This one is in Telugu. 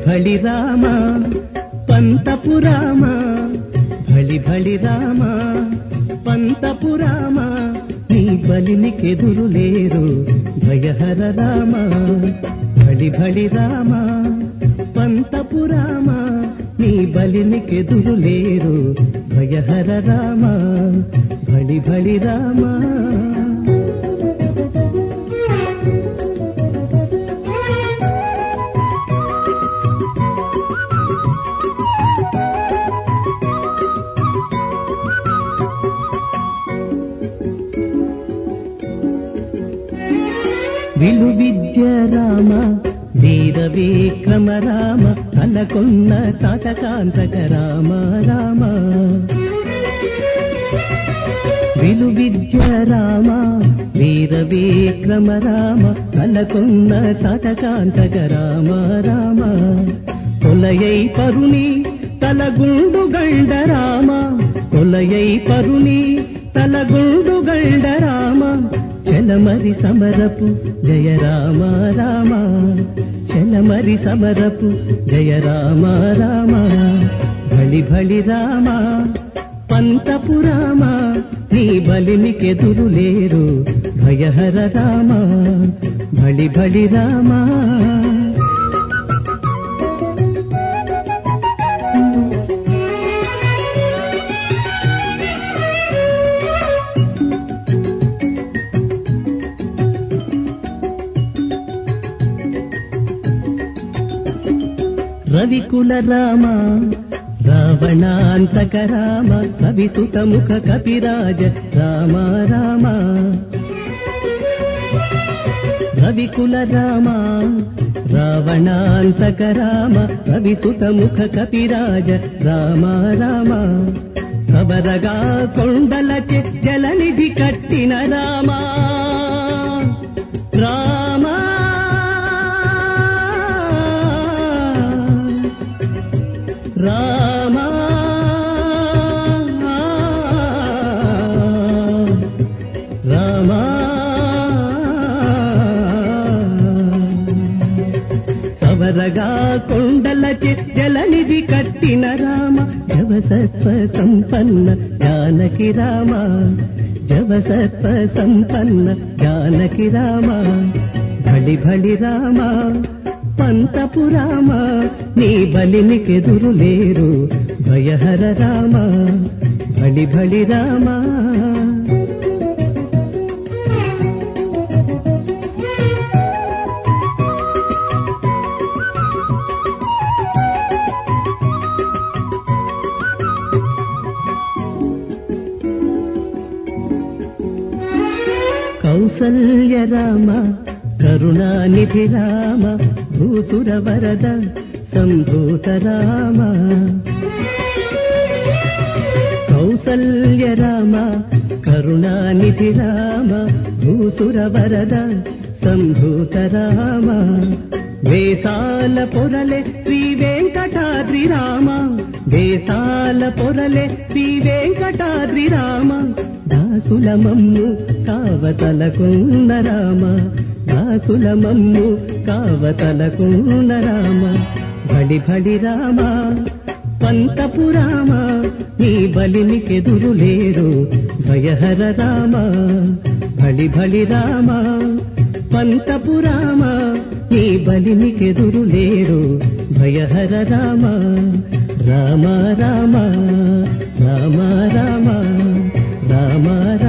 భళి రామ పంతపు రామ భళి భళి రామ పంతపు రామ నీ బలినికెదురు లేరు భయహర రామ భళి భళి రామ పంతపు రామ నీ బలినికెదురు లేరు భయహర రామ భళి భళి రామ విలు విద్య రామ వీర విక్రమ రామ అలకొన్న తాటకాంతక రామ రామ విలు విద్య రామ వీర విక్రమ రామ అలకొన్న తాటకాంతక రామ రామ కొలయై పరుని తలగుండు గండ రామ కొలయై పరుని తలగుండు గండ రామ చలమరి సమరపు జయ రామ రామ చలమరి సమరపు జయ రామ రామ భళి భళి రామ పంతపు రామ నీ బలినికెదురు లేరు భయహర రామ భళి భళి రామ రవికుల రామ రావణాంతక రామ కవిసుత ముఖ కపిరాజ రామ రామ రవికుల రామ రావణాంతక రామ కవిసుత ముఖ కపిరాజ రామ రామ సబరగా కొండల జలనిధి కట్టిన రామ రామ రామ రామ సవరగా కొండల జలనిధి కట్టిన రామ జవసత్వ సంపన్న జానకి రామ జవసత్వ సంపన్న జానకి రామ భళి భళి రామ పంతపు రామ నీ బలినికెదురు లేరు భయహర రామ భళి భళి రామ కౌసల్య రామ కరుణానిధి రామ భూసుర వరద సంభూత రామ కౌసల్య రామ కరుణానిధి రామ భూసుర వరద సంభూత రామ వేసాల పొరలే శ్రీ వెంకటాద్రి రామ వేసాల పొరలే శ్రీ వెంకటాద్రి రామ దాసుల మమ్ము కావతలకున్న రామ దాసుల మమ్ము కావతలకున్న రామ భళి భళి రామ పంతపు రామ నీ బలినికెదురు లేరు భయహర రామ భళి భళి రామ పంతపు రామ నీ బలినికెదురు లేరు భయహర రామ రామ రామ రామ రామ రామ